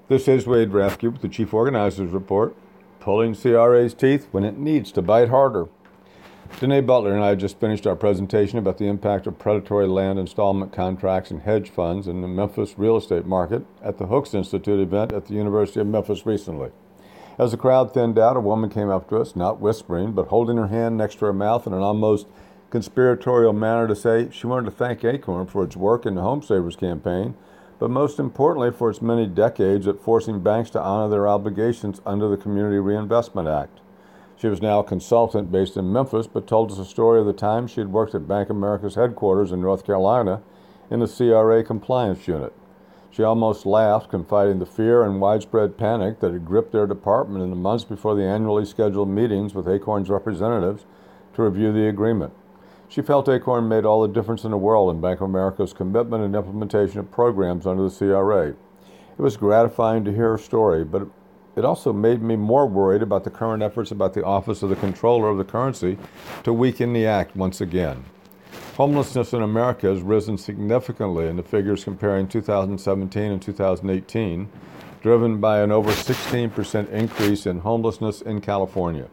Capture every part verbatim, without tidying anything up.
This is Wade Rathke with the Chief Organizers Report, pulling C R A's teeth when it needs to bite harder. Danae Butler and I just finished our presentation about the impact of predatory land installment contracts and hedge funds in the Memphis real estate market at the Hooks Institute event at the University of Memphis recently. As the crowd thinned out, a woman came up to us, not whispering, but holding her hand next to her mouth in an almost conspiratorial manner to say she wanted to thank Acorn for its work in the Home Savers campaign, but most importantly for its many decades at forcing banks to honor their obligations under the Community Reinvestment Act. She was now a consultant based in Memphis, but told us a story of the time she had worked at Bank of America's headquarters in North Carolina in the C R A compliance unit. She almost laughed, confiding the fear and widespread panic that had gripped their department in the months before the annually scheduled meetings with Acorn's representatives to review the agreement. She felt Acorn made all the difference in the world in Bank of America's commitment and implementation of programs under the C R A. It was gratifying to hear her story, but it also made me more worried about the current efforts about the Office of the Comptroller of the Currency to weaken the act once again. Homelessness in America has risen significantly in the figures comparing two thousand seventeen and two thousand eighteen, driven by an over sixteen percent increase in homelessness in California.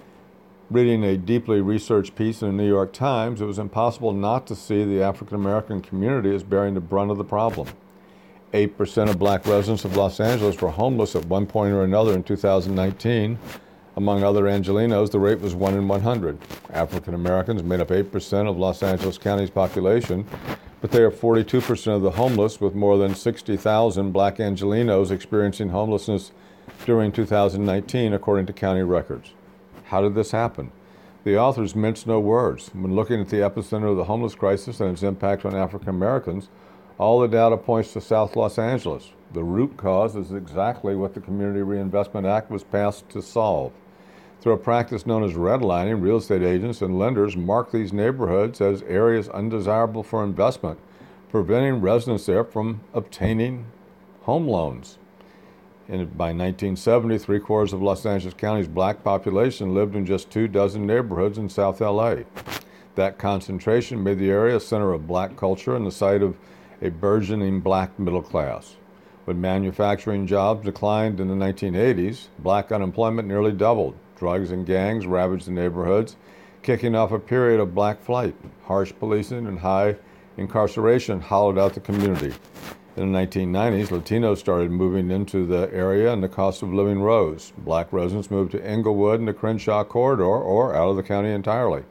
Reading a deeply researched piece in the New York Times, it was impossible not to see the African American community as bearing the brunt of the problem. eight percent of black residents of Los Angeles were homeless at one point or another in two thousand nineteen. Among other Angelenos, the rate was one in one hundred. African Americans made up eight percent of Los Angeles County's population, but they are forty-two percent of the homeless, with more than sixty thousand black Angelenos experiencing homelessness during two thousand nineteen, according to county records. How did this happen? The authors mince no words. When looking at the epicenter of the homeless crisis and its impact on African Americans, all the data points to South Los Angeles. The root cause is exactly what the Community Reinvestment Act was passed to solve. Through a practice known as redlining, real estate agents and lenders mark these neighborhoods as areas undesirable for investment, preventing residents there from obtaining home loans. And by nineteen seventy, three-quarters of Los Angeles County's black population lived in just two dozen neighborhoods in South L A. That concentration made the area a center of black culture and the site of a burgeoning black middle class. When manufacturing jobs declined in the nineteen eighties, black unemployment nearly doubled. Drugs and gangs ravaged the neighborhoods, kicking off a period of black flight. Harsh policing and high incarceration hollowed out the community. In the nineteen nineties, Latinos started moving into the area and the cost of living rose. Black residents moved to Inglewood and the Crenshaw corridor or out of the county entirely.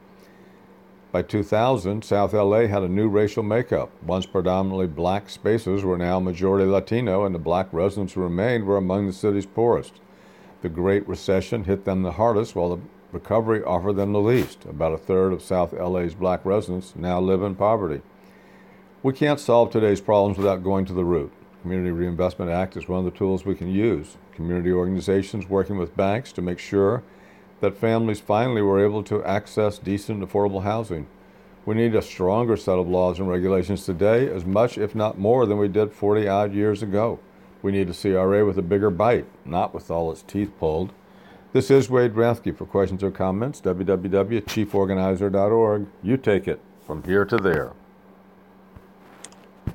By two thousand, South L A had a new racial makeup. Once predominantly black spaces were now majority Latino, and the black residents who remained were among the city's poorest. The Great Recession hit them the hardest, while the recovery offered them the least. About a third of South L A's black residents now live in poverty. We can't solve today's problems without going to the root. The Community Reinvestment Act is one of the tools we can use. Community organizations working with banks to make sure that families finally were able to access decent, affordable housing. We need a stronger set of laws and regulations today, as much, if not more, than we did forty-odd years ago. We need a C R A with a bigger bite, not with all its teeth pulled. This is Wade Rathke. For questions or comments, w w w dot chief organizer dot org. You take it from here to there.